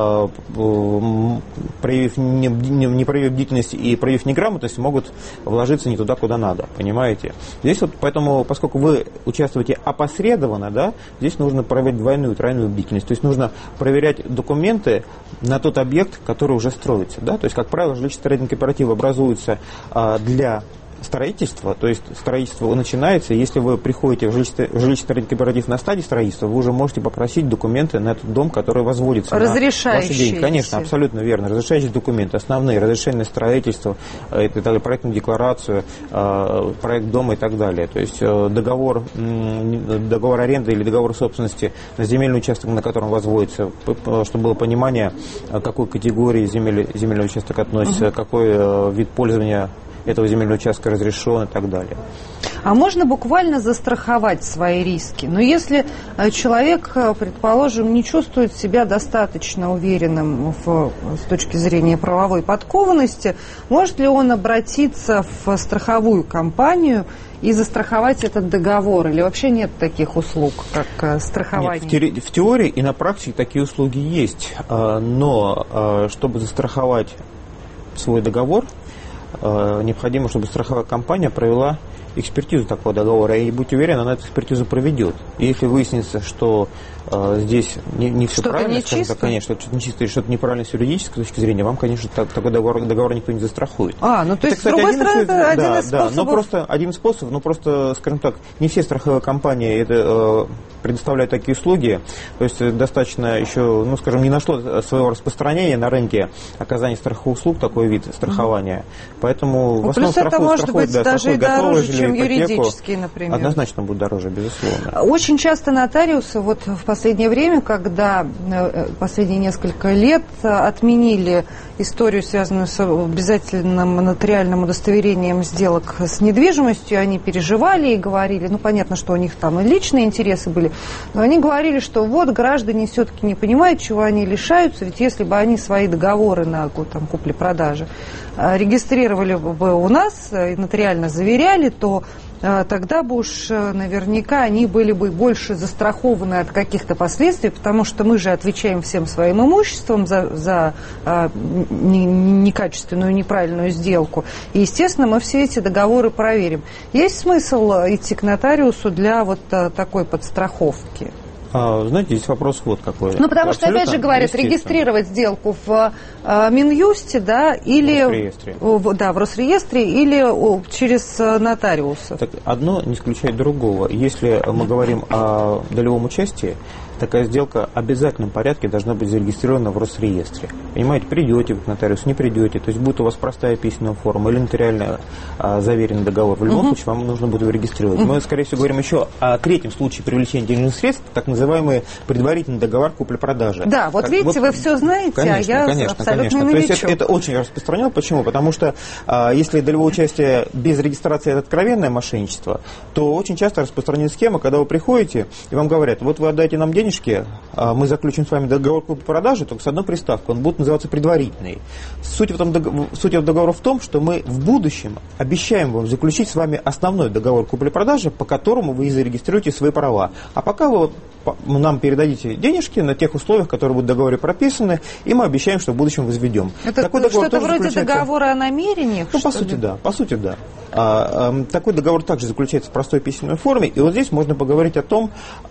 не проявив бдительность и проявив неграмотность, могут вложиться не туда, куда надо. Понимаете? Здесь вот поэтому, поскольку вы участвуете опосредованно, да, здесь нужно проявить двойную, тройную бдительность. То есть нужно проверять документы на тот объект, который уже строится. Да? То есть, как правило, жилищно-строительные кооперативы образуются для строительства, то есть строительство начинается, если вы приходите в жилищно-строительный кооператив на стадии строительства, вы уже можете попросить документы на этот дом, который возводится на ваши деньги. Конечно, абсолютно верно. Разрешающие документы, основные, разрешение на строительство, и так далее, проектную декларацию, проект дома и так далее. То есть договор аренды или договор собственности на земельный участок, на котором возводится, чтобы было понимание, к какой категории земельный участок относится, какой вид пользования этого земельного участка разрешен и так далее. А можно буквально застраховать свои риски? Но если человек, предположим, не чувствует себя достаточно уверенным с точки зрения правовой подкованности, может ли он обратиться в страховую компанию и застраховать этот договор? Или вообще нет таких услуг, как страхование? Нет, в теории и на практике такие услуги есть. Но чтобы застраховать свой договор, необходимо, чтобы страховая компания провела экспертизу такого договора, и будьте уверены, она эту экспертизу проведет. И если выяснится, что здесь не все что-то правильно, скажем так, конечно, что-то нечисто и что-то неправильно с юридической точки зрения, вам, конечно, такой договор никто не застрахует. Ну то есть, с другой стороны, это один из способов. Да, но просто один способ, скажем так, не все страховые компании предоставляют такие услуги, то есть достаточно еще, скажем, не нашло своего распространения на рынке оказания страховых услуг, такой вид страхования, поэтому в основном страхуют даже дороже, жилье, чем ипотеку, юридические, например. Однозначно будет дороже, безусловно. Очень часто нотариусы вот в последнее время, когда последние несколько лет отменили историю, связанную с обязательным нотариальным удостоверением сделок с недвижимостью, они переживали и говорили, понятно, что у них там и личные интересы были, но они говорили, что вот граждане все-таки не понимают, чего они лишаются, ведь если бы они свои договоры на купли-продажи регистрировали бы у нас и нотариально заверяли, то тогда бы уж наверняка они были бы больше застрахованы от каких-то последствий, потому что мы же отвечаем всем своим имуществом за некачественную, неправильную сделку. И, естественно, мы все эти договоры проверим. Есть смысл идти к нотариусу для вот такой подстраховки? Знаете, здесь вопрос вот какой. Ну, потому что, опять же, говорят, регистрировать сделку в Минюсте, да, или в Росреестре, или через нотариуса. Так, одно не исключает другого. Если мы говорим о долевом участии, такая сделка в обязательном порядке должна быть зарегистрирована в Росреестре. Понимаете, придете вы к нотариусу, не придете, то есть будет у вас простая письменная форма или нотариально заверенный договор. В любом случае вам нужно будет его регистрировать. Мы, скорее всего, говорим еще о третьем случае привлечения денежных средств, так называемый предварительный договор купли-продажи. Да, вот видите, вы все знаете, конечно, а я конечно. абсолютно новичок. То есть это очень распространено. Почему? Потому что если долевое участие без регистрации это откровенное мошенничество, то очень часто распространена схема, когда вы приходите и вам говорят, вот вы отдайте нам денежки, мы заключим с вами договор купли-продажи, только с одной приставкой, он будет называться предварительный. Суть этого договора в том, что мы в будущем обещаем вам заключить с вами основной договор купли-продажи, по которому вы зарегистрируете свои права. А пока вы нам передадите денежки на тех условиях, которые будут в договоре прописаны, и мы обещаем, что в будущем возведем. Это что-то вроде договора о намерениях? Ну, по сути, да. Такой договор также заключается в простой письменной форме, и вот здесь можно поговорить о том,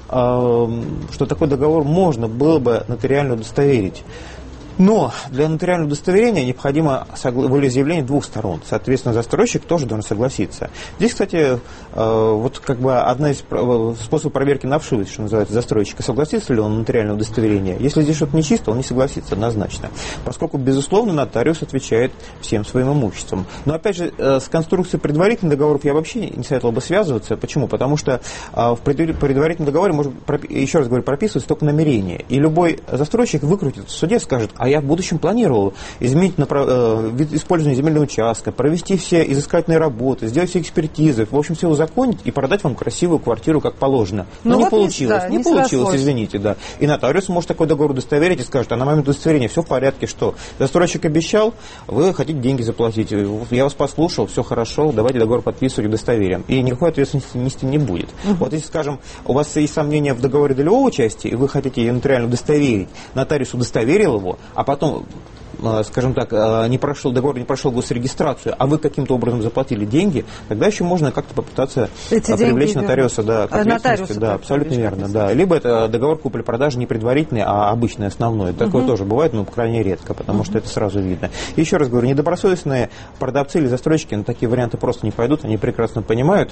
что такой договор можно было бы нотариально удостоверить. Но для нотариального удостоверения необходимо волеизъявление двух сторон. Соответственно, застройщик тоже должен согласиться. Здесь, кстати, вот как бы одна из способов проверки на вшивость, что называется, застройщика, согласится ли он на нотариальное удостоверение. Если здесь что-то нечисто, он не согласится однозначно. Поскольку, безусловно, нотариус отвечает всем своим имуществом. Но, опять же, с конструкцией предварительных договоров я вообще не советовал бы связываться. Почему? Потому что в предварительном договоре, еще раз говорю, прописывается только намерение. И любой застройщик выкрутит в суде, скажет, а я в будущем планировал изменить вид использования земельного участка, провести все изыскательные работы, сделать все экспертизы, в общем, все узаконить и продать вам красивую квартиру, как положено. Но не получилось. Не получилось, извините, да. И нотариус может такой договор удостоверить и скажет, а на момент удостоверения все в порядке, что застройщик обещал, вы хотите деньги заплатить. Я вас послушал, все хорошо, давайте договор подписывать, удостоверим. И никакой ответственности нести не будет. Вот если, скажем, у вас есть сомнения в договоре долевого участия, и вы хотите ее нотариально удостоверить, нотариус удостоверил его, а потом, скажем так, договор не прошел госрегистрацию, а вы каким-то образом заплатили деньги, тогда еще можно как-то попытаться привлечь нотариуса к ответственности. Да, абсолютно верно. Да. Либо это договор купли-продажи не предварительный, а обычный, основной. Такое тоже бывает, но крайне редко, потому что это сразу видно. И еще раз говорю, недобросовестные продавцы или застройщики на такие варианты просто не пойдут, они прекрасно понимают,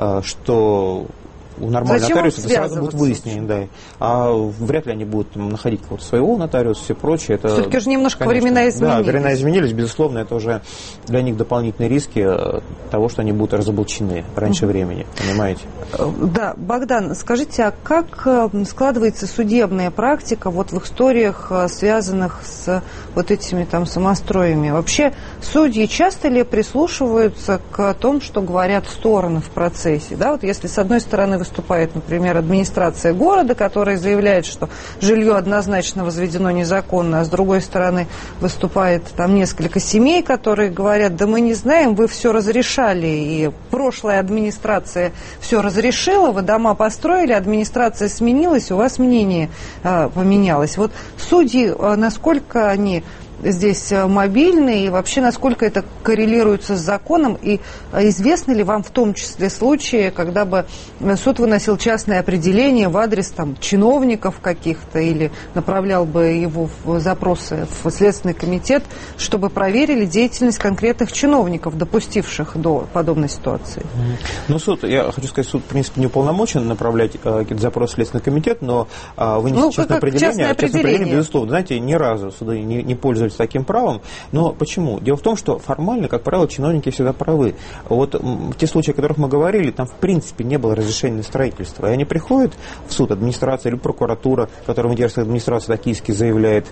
что у нормального нотариуса это сразу будет выяснение, да. А вряд ли они будут находить какого-то своего нотариуса, все прочее. Это, все-таки же немножко, конечно, времена изменились. Да, времена изменились, безусловно, это уже для них дополнительные риски того, что они будут разоблачены раньше времени, понимаете? Да, Богдан, скажите, а как складывается судебная практика вот в историях, связанных с вот этими там самостроями? Вообще судьи часто ли прислушиваются к тому, что говорят стороны в процессе? Да, вот если с одной стороны выступает, например, администрация города, которая заявляет, что жилье однозначно возведено незаконно, а с другой стороны выступает там несколько семей, которые говорят, да мы не знаем, вы все разрешали, и прошлая администрация все разрешила, вы дома построили, администрация сменилась, у вас мнение поменялось. Вот судьи, насколько они здесь мобильные, и вообще насколько это коррелируется с законом, и известны ли вам в том числе случаи, когда бы суд выносил частное определение в адрес там чиновников каких-то или направлял бы его в запросы в Следственный комитет, чтобы проверили деятельность конкретных чиновников, допустивших до подобной ситуации? Ну, суд, я хочу сказать, суд, в принципе, не уполномочен направлять какие-то запросы в Следственный комитет, но вынести частное определение, безусловно, знаете, ни разу суды не пользовались таким правом. Но почему? Дело в том, что формально, как правило, чиновники всегда правы. Вот в те случаи, о которых мы говорили, там в принципе не было разрешения на строительство. И они приходят в суд, администрация или прокуратура, которую Мадьярская администрация токийски заявляет,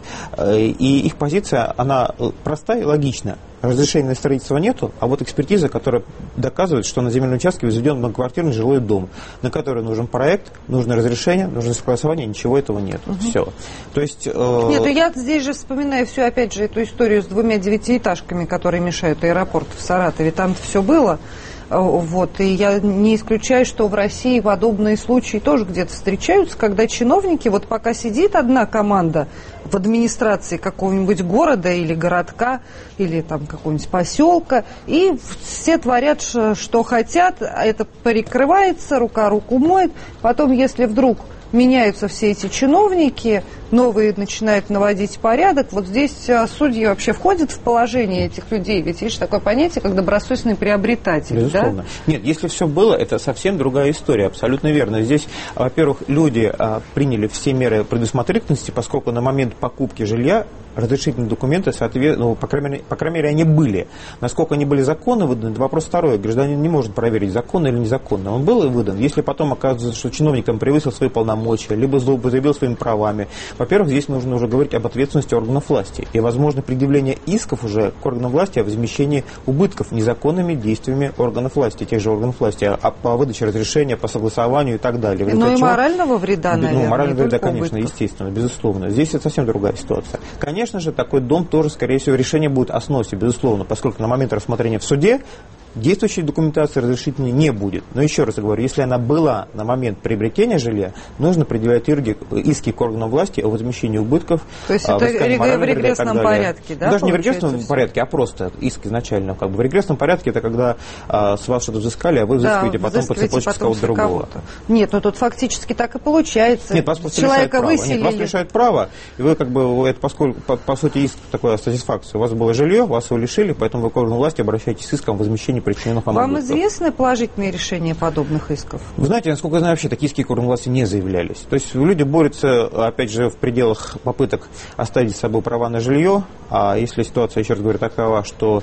и их позиция, она простая и логична. Разрешения на строительство нету, а вот экспертиза, которая доказывает, что на земельном участке возведен многоквартирный жилой дом, на который нужен проект, нужно разрешение, нужно согласование, ничего этого нет. Все. То есть... Нет, я здесь же вспоминаю всю, опять же, эту историю с 2 9-этажками, которые мешают аэропорту в Саратове. Там-то все было. Вот, и я не исключаю, что в России подобные случаи тоже где-то встречаются, когда чиновники, вот пока сидит одна команда в администрации какого-нибудь города или городка, или там какого-нибудь поселка, и все творят, что хотят, это перекрывается, рука руку моет. Потом, если вдруг меняются все эти чиновники, новые начинают наводить порядок. Вот здесь судьи вообще входят в положение этих людей? Ведь есть такое понятие, как добросовестный приобретатель. Безусловно. Да? Нет, если все было, это совсем другая история, абсолютно верно. Здесь, во-первых, люди приняли все меры предусмотрительности, поскольку на момент покупки жилья разрешительные документы, по крайней мере, они были. Насколько они были законно выданы, это вопрос второй. Гражданин не может проверить, законно или незаконно. Он был и выдан. Если потом оказывается, что чиновник превысил свои полномочия, либо злоупотребил своими правами, во-первых, здесь нужно уже говорить об ответственности органов власти. И, возможно, предъявление исков уже к органам власти о возмещении убытков незаконными действиями органов власти, тех же органов власти, по выдаче разрешения, по согласованию и так далее. Но и морального вреда, наверное. Морального вреда, конечно, естественно, безусловно. Здесь это совсем другая ситуация. Конечно же, такой дом тоже, скорее всего, решение будет о сносе, безусловно, поскольку на момент рассмотрения в суде действующей документации разрешительной не будет. Но еще раз говорю, если она была на момент приобретения жилья, нужно предъявлять иски к органам власти о возмещении убытков. То есть это в регрессном порядке, да? Даже не в регрессном порядке, а просто иск изначально. В регрессном порядке это когда с вас что-то взыскали, а вы взыскиваете потом по цепочке кого-то другого. Нет, ну тут фактически так и получается. Нет, вас просто лишают права. Нет, вас лишают права, и вы это, поскольку, по сути, иск такой сатисфакция. У вас было жилье, вас его лишили, поэтому вы к органам власти обращаетесь с иском о возмещении причиненных вам убытков. Вам известны положительные решения подобных исков? Вы знаете, насколько я знаю, вообще такие иски к органам власти не заявлялись. То есть люди борются, опять же, в пределах попыток оставить с собой права на жилье, а если ситуация, еще раз говорю, такова, что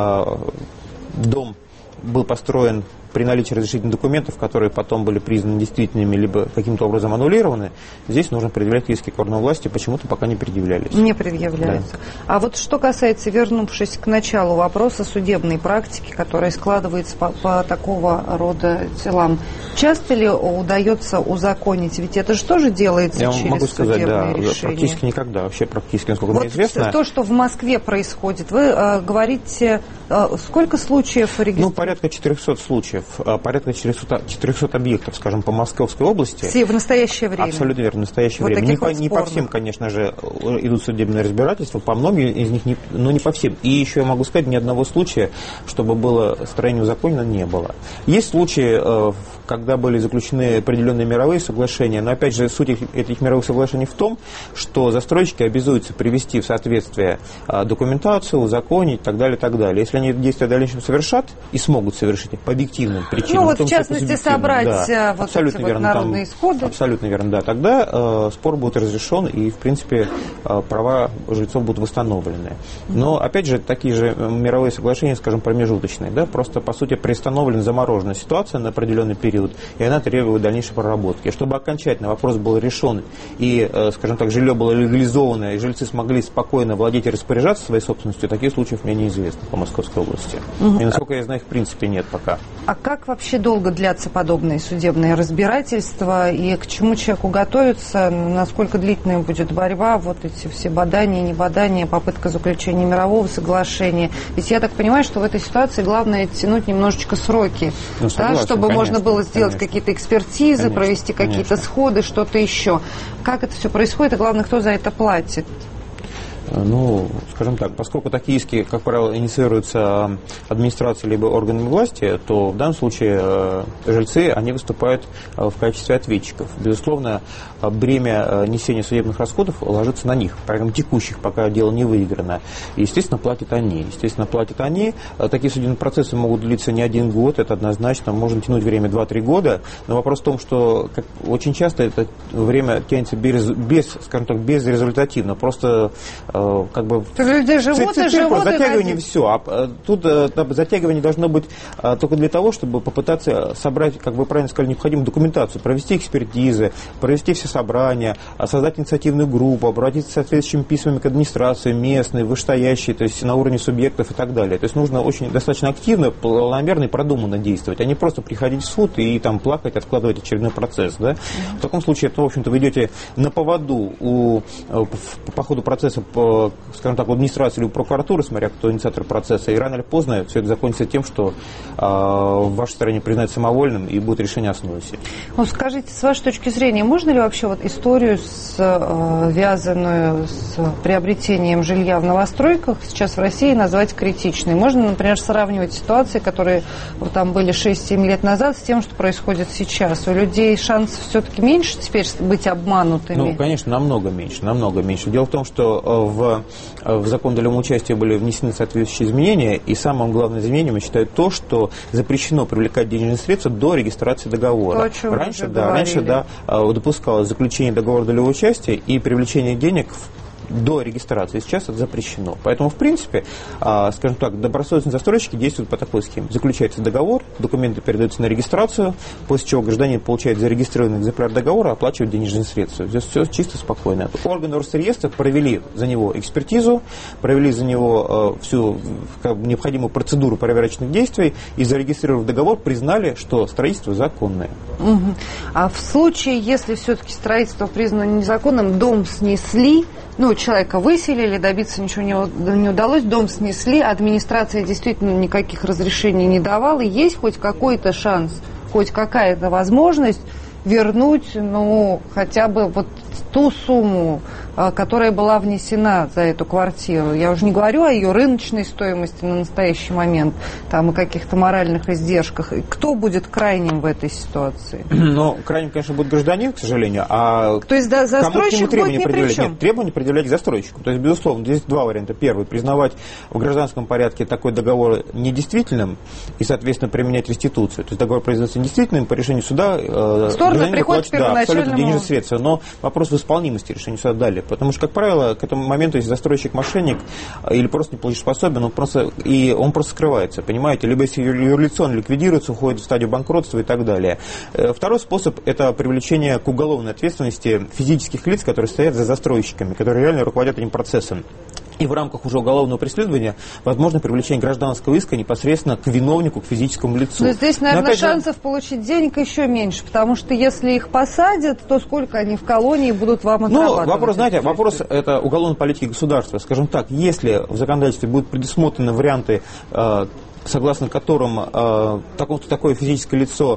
дом был построен при наличии разрешительных документов, которые потом были признаны действительными, либо каким-то образом аннулированы, здесь нужно предъявлять иски к органам власти, почему-то пока не предъявлялись. Не предъявляются. Да. А вот что касается, вернувшись к началу вопроса судебной практики, которая складывается по такого рода делам, часто ли удается узаконить? Ведь это же тоже делается через могу сказать, судебное решение. Практически никогда, вообще практически, насколько мне известно. То, что в Москве происходит, вы говорите, сколько случаев регистрируется? Порядка 400 случаев. Порядка 400 объектов, скажем, по Московской области. Все в настоящее время? Абсолютно верно, в настоящее время. Не по всем, конечно же, идут судебные разбирательства, по многим из них, но не по всем. И еще я могу сказать, ни одного случая, чтобы было строение узаконено, не было. Есть случаи, когда были заключены определенные мировые соглашения, но, опять же, суть этих мировых соглашений в том, что застройщики обязуются привести в соответствие документацию, узаконить и так далее, и так далее. Если они действия в дальнейшем совершат и смогут совершить по объективным причинам. Ну, вот в частности собрать вот абсолютно эти верно, народные исходы. Абсолютно верно, да. Тогда спор будет разрешен и, в принципе, права жильцов будут восстановлены. Но, опять же, такие же мировые соглашения, скажем, промежуточные, да, просто, по сути, приостановлена замороженная ситуация на определенный период, и она требует дальнейшей проработки. Чтобы окончательно вопрос был решен и, скажем так, жилье было легализовано, и жильцы смогли спокойно владеть и распоряжаться своей собственностью, таких случаев мне неизвестно по Московской области. И, насколько я знаю, их в принципе нет пока. А как вообще долго длятся подобные судебные разбирательства и к чему человеку готовиться, насколько длительная будет борьба, вот эти все бадания, небадания, попытка заключения мирового соглашения? Ведь я так понимаю, что в этой ситуации главное тянуть немножечко сроки, согласен, чтобы конечно, можно было сделать какие-то экспертизы, провести какие-то сходы, что-то еще. Как это все происходит и, главное, кто за это платит? Ну, скажем так, поскольку такие иски, как правило, инициируются администрацией либо органами власти, то в данном случае жильцы, они выступают в качестве ответчиков. Безусловно, бремя несения судебных расходов ложится на них, прямо текущих, пока дело не выиграно. И, естественно, платят они. Такие судебные процессы могут длиться не один год, это однозначно, можно тянуть время 2-3 года. Но вопрос в том, что очень часто это время тянется безрезультативно. Просто люди живут и живут. Затягивание все. А тут затягивание должно быть только для того, чтобы попытаться собрать, как вы правильно сказали, необходимую документацию, провести экспертизы, провести все собрания, создать инициативную группу, обратиться с соответствующими письмами к администрации, местной, вышестоящей, то есть на уровне субъектов и так далее. То есть нужно очень достаточно активно, планомерно и продуманно действовать, а не просто приходить в суд и там плакать, откладывать очередной процесс. Да? В таком случае, в общем-то, вы идете на поводу по ходу процесса скажем так, в администрации или в прокуратуры, смотря кто инициатор процесса, и рано или поздно все это закончится тем, что в вашей стране признают самовольным и будет решение основы всей. Ну, скажите, с вашей точки зрения, можно ли вообще вот историю, связанную с приобретением жилья в новостройках, сейчас в России назвать критичной? Можно, например, сравнивать ситуации, которые вот, там были 6-7 лет назад, с тем, что происходит сейчас? У людей шанс все-таки меньше теперь быть обманутыми? Ну, конечно, намного меньше, намного меньше. Дело в том, что в закон о долевом участии были внесены соответствующие изменения, и самым главным изменением, я считаю, то, что запрещено привлекать денежные средства до регистрации договора. То, раньше допускалось заключение договора долевого участия и привлечение денег до регистрации. Сейчас это запрещено. Поэтому, в принципе, скажем так, добросовестные застройщики действуют по такой схеме. Заключается договор, документы передаются на регистрацию, после чего гражданин получает зарегистрированный экземпляр договора, оплачивает денежные средства. Здесь все чисто спокойно. Органы Росреестра провели за него экспертизу, провели за него всю необходимую процедуру проверочных действий и, зарегистрировав договор, признали, что строительство законное. Угу. А в случае, если все-таки строительство признано незаконным, дом снесли, человека выселили, добиться ничего не удалось, дом снесли, администрация действительно никаких разрешений не давала, есть хоть какой-то шанс, хоть какая-то возможность вернуть, хотя бы вот ту сумму, которая была внесена за эту квартиру. Я уже не говорю о ее рыночной стоимости на настоящий момент, там, и каких-то моральных издержках. Кто будет крайним в этой ситуации? Крайним, конечно, будет гражданин, к сожалению. То есть застройщик будет ни при чем? Нет, требования предъявлять к застройщику. То есть, безусловно, здесь два варианта. Первый, признавать в гражданском порядке такой договор недействительным и, соответственно, применять реституцию. То есть договор производится недействительным, по решению суда стороны приходят к первоначальному... абсолютно денежные средства. Но вопрос в исполнимости решения суда далее. Потому что, как правило, к этому моменту, если застройщик мошенник или просто неплатежеспособен, он просто скрывается, понимаете? Либо если юрлицо ликвидируется, уходит в стадию банкротства и так далее. Второй способ – это привлечение к уголовной ответственности физических лиц, которые стоят за застройщиками, которые реально руководят этим процессом. И в рамках уже уголовного преследования возможно привлечение гражданского иска непосредственно к виновнику, к физическому лицу. Но здесь, наверное, шансов получить денег еще меньше, потому что если их посадят, то сколько они в колонии будут вам отрабатывать? Вопрос это уголовной политики государства. Скажем так, если в законодательстве будут предусмотрены варианты, согласно которым такое физическое лицо,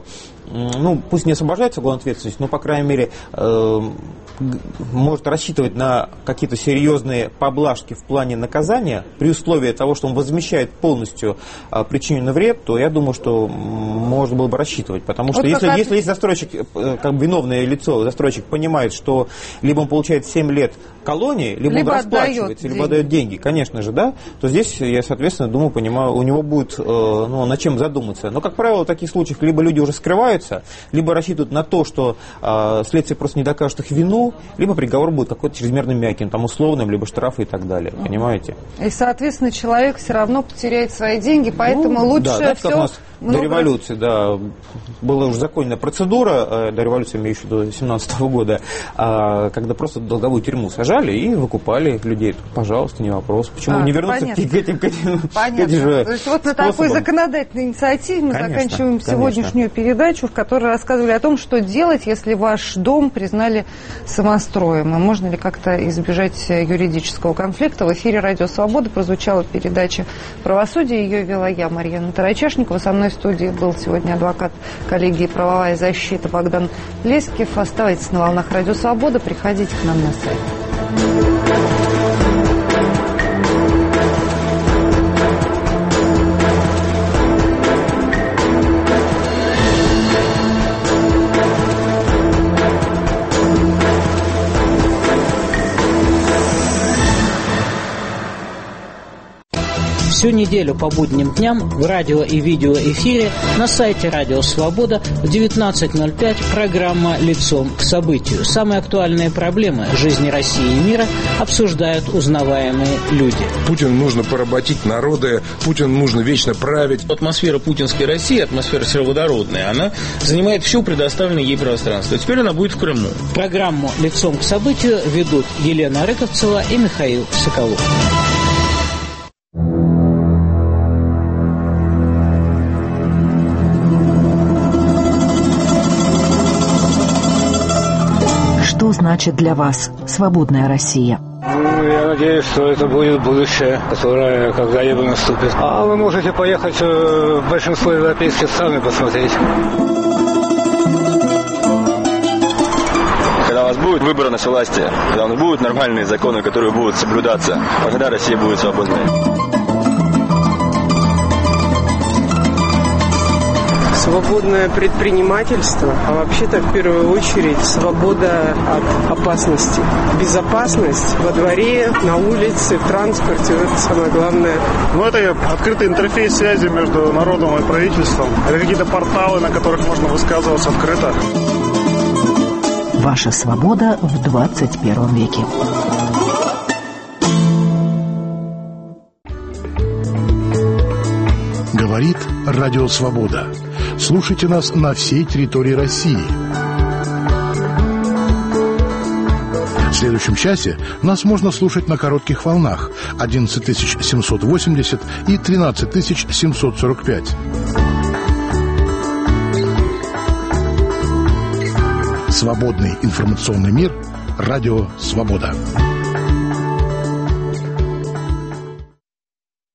пусть не освобождается уголовной ответственности, но, по крайней мере, может рассчитывать на какие-то серьезные поблажки в плане наказания, при условии того, что он возмещает полностью причиненный вред, то я думаю, что можно было бы рассчитывать. Потому что если застройщик, как виновное лицо, застройщик понимает, что либо он получает 7 лет колонии, либо он расплачивается, либо отдает деньги, конечно же, да, то здесь, я, соответственно, понимаю, у него будет над чем задуматься. Но, как правило, в таких случаях либо люди уже скрываются, либо рассчитывают на то, что следствие просто не докажет их вину, либо приговор будет какой-то чрезмерно мягким, там условным, либо штрафы и так далее, понимаете? И, соответственно, человек все равно потеряет свои деньги, поэтому лучше все... До революции, была уже законная процедура, до революции, имею в виду, до 17 года, когда просто долговую тюрьму сажали и выкупали людей. Пожалуйста, не вопрос. Почему не вернуться к этим Понятно. То есть вот на такой законодательной инициативе мы заканчиваем сегодняшнюю передачу, в которой рассказывали о том, что делать, если ваш дом признали самостроем. И можно ли как-то избежать юридического конфликта. В эфире «Радио Свобода» прозвучала передача «Правосудие». Ее вела я, Марьяна Тарачешникова. Со мной в студии был сегодня адвокат коллегии «Правовая защита» Богдан Лескев. Оставайтесь на волнах «Радио Свобода», приходите к нам на сайт. Всю неделю по будним дням в радио и видеоэфире на сайте «Радио Свобода» в 19:05 программа «Лицом к событию». Самые актуальные проблемы жизни России и мира обсуждают узнаваемые люди. Путину нужно поработить народы, Путину нужно вечно править. Атмосфера путинской России, атмосфера сероводородная, она занимает все предоставленное ей пространство. Теперь она будет в Крыму. Программу «Лицом к событию» ведут Елена Рыковцева и Михаил Соколов. Что значит для вас свободная Россия? Я надеюсь, что это будет будущее, которое когда-либо наступит. А вы можете поехать в большинство европейских стран и посмотреть. Когда у нас будет выборность власти, когда у нас будут нормальные законы, которые будут соблюдаться, тогда Россия будет свободной. Свободное предпринимательство, а вообще-то в первую очередь свобода от опасности. Безопасность во дворе, на улице, в транспорте, это самое главное. Ну, это открытый интерфейс связи между народом и правительством. Это какие-то порталы, на которых можно высказываться открыто. Ваша свобода в 21 веке. Говорит Радио Свобода. Слушайте нас на всей территории России. В следующем часе нас можно слушать на коротких волнах 11780 и 13745. Свободный информационный мир. Радио Свобода.